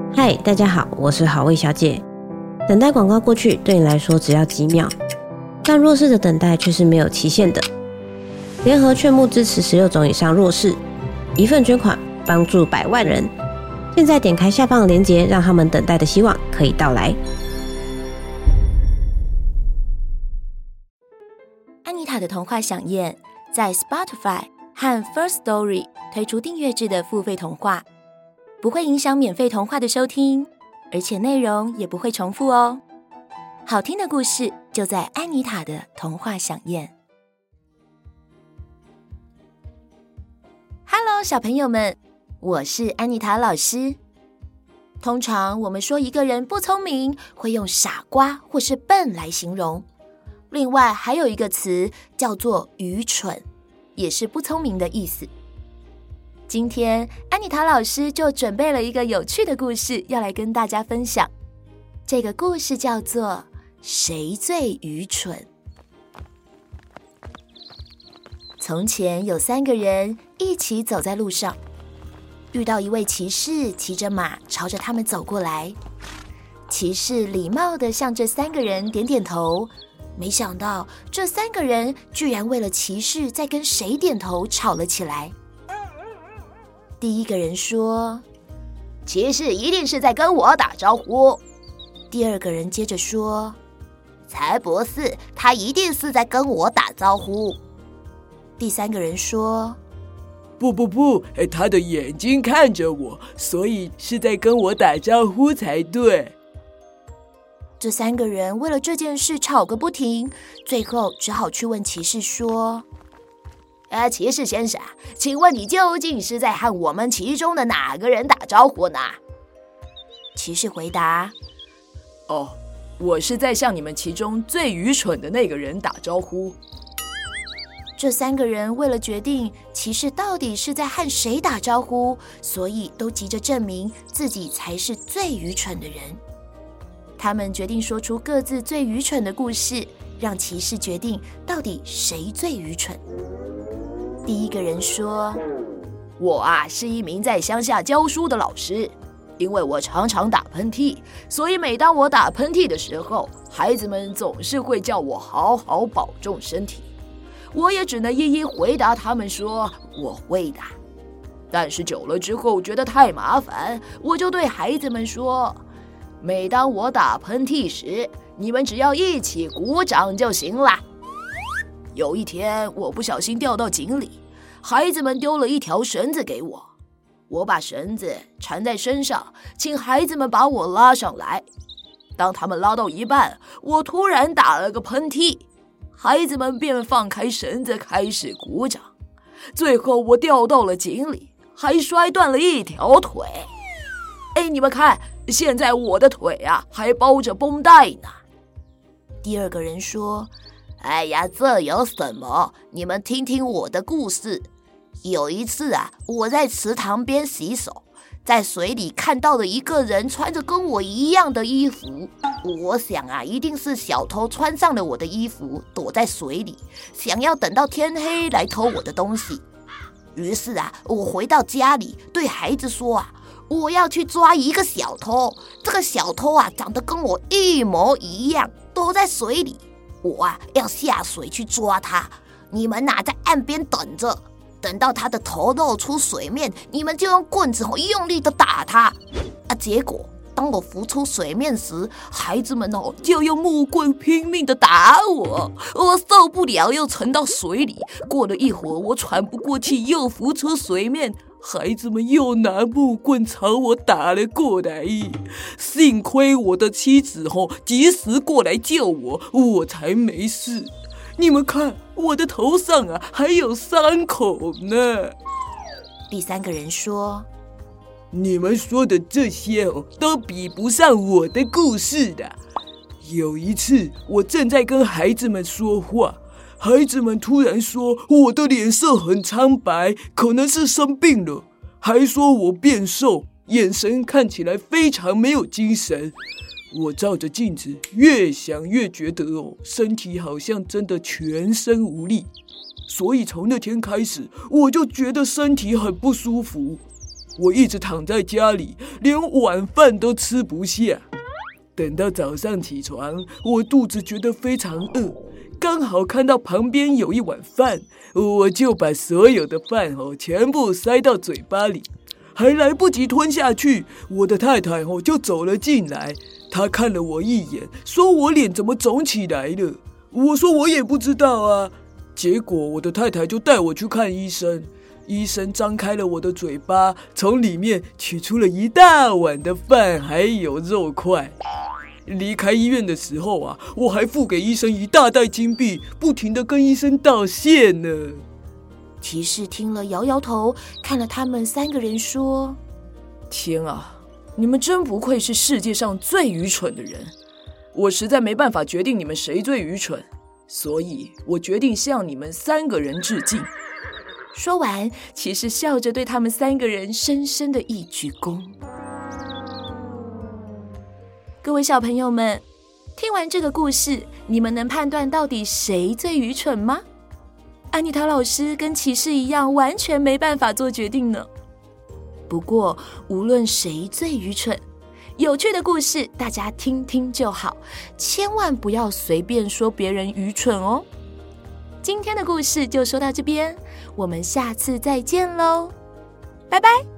嗨，大家好，我是好味小姐。等待广告过去对你来说只要几秒，但弱势的等待却是没有期限的。联合劝募支持16种以上弱势，一份捐款帮助100万人。现在点开下方的链接，让他们等待的希望可以到来。 安妮塔的童话飨宴在 Spotify 和 First Story 推出订阅制的付费童话，不会影响免费童话的收听，而且内容也不会重复哦。好听的故事就在安妮塔的童话飨宴。Hello， 小朋友们，我是安妮塔老师。通常我们说一个人不聪明，会用傻瓜或是笨来形容。另外还有一个词叫做愚蠢，也是不聪明的意思。今天安妮塔老师就准备了一个有趣的故事要来跟大家分享。这个故事叫做谁最愚蠢。从前有3个人一起走在路上，遇到一位骑士骑着马朝着他们走过来。骑士礼貌地向这3个人点点头，没想到这3个人居然为了骑士在跟谁点头吵了起来。第一个人说，骑士一定是在跟我打招呼。第二个人接着说，才不是，他一定是在跟我打招呼。第3个人说， 不，他的眼睛看着我，所以是在跟我打招呼才对。 这3个人为了这件事吵个不停，最后只好去问骑士说，骑士先生，请问你究竟是在和我们其中的哪个人打招呼呢？骑士回答， 我是在向你们其中最愚蠢的那个人打招呼。 这3个人为了决定骑士到底是在和谁打招呼，所以都急着证明自己才是最愚蠢的人。他们决定说出各自最愚蠢的故事，让骑士决定到底谁最愚蠢。第一个人说，我是一名在乡下教书的老师，因为我常常打喷嚏，所以每当我打喷嚏的时候，孩子们总是会叫我好好保重身体。我也只能一一回答他们说我会的。但是久了之后觉得太麻烦，我就对孩子们说，每当我打喷嚏时，你们只要一起鼓掌就行了。有一天我不小心掉到井里，孩子们丢了一条绳子给我，我把绳子缠在身上，请孩子们把我拉上来。当他们拉到一半，我突然打了个喷嚏，孩子们便放开绳子开始鼓掌。最后我掉到了井里，还摔断了一条腿。你们看，现在我的腿还包着绷带呢。第二个人说，这有什么？你们听听我的故事。有一次我在池塘边洗手，在水里看到了一个人穿着跟我一样的衣服。我想一定是小偷穿上了我的衣服，躲在水里，想要等到天黑来偷我的东西。于是我回到家里，对孩子说我要去抓一个小偷。这个小偷长得跟我一模一样，躲在水里。我要下水去抓他，你们在岸边等着，等到他的头露出水面，你们就用棍子用力的打他。结果当我浮出水面时，孩子们就用木棍拼命的打我，我受不了，又沉到水里。过了一会儿，我喘不过气，又浮出水面，孩子们又拿木棍朝我打了过来。幸亏我的妻子及时过来救我，我才没事。你们看，我的头上还有伤口呢。第3个人说， 你们说的这些都比不上我的故事的。有一次我正在跟孩子们说话，孩子们突然说我的脸色很苍白，可能是生病了，还说我变瘦，眼神看起来非常没有精神。我照着镜子越想越觉得身体好像真的全身无力，所以从那天开始我就觉得身体很不舒服。 我一直躺在家里，连晚饭都吃不下。等到早上起床，我肚子觉得非常饿，刚好看到旁边有一碗饭，我就把所有的饭全部塞到嘴巴里，还来不及吞下去，我的太太就走了进来。她看了我一眼，说我脸怎么肿起来了。我说我也不知道啊。结果我的太太就带我去看医生，医生张开了我的嘴巴，从里面取出了一大碗的饭，还有肉块。离开医院的时候啊，我还付给医生一大袋金币，不停地跟医生道谢呢。 骑士听了摇摇头，看了他们3个人说： 天啊，你们真不愧是世界上最愚蠢的人，我实在没办法决定你们谁最愚蠢，所以我决定向你们3个人致敬。 说完，骑士笑着对他们3个人深深的一鞠躬。各位小朋友们，听完这个故事，你们能判断到底谁最愚蠢吗？安妮塔老师跟骑士一样，完全没办法做决定呢。不过，无论谁最愚蠢，有趣的故事大家听听就好，千万不要随便说别人愚蠢哦。今天的故事就说到这边，我们下次再见喽，拜拜。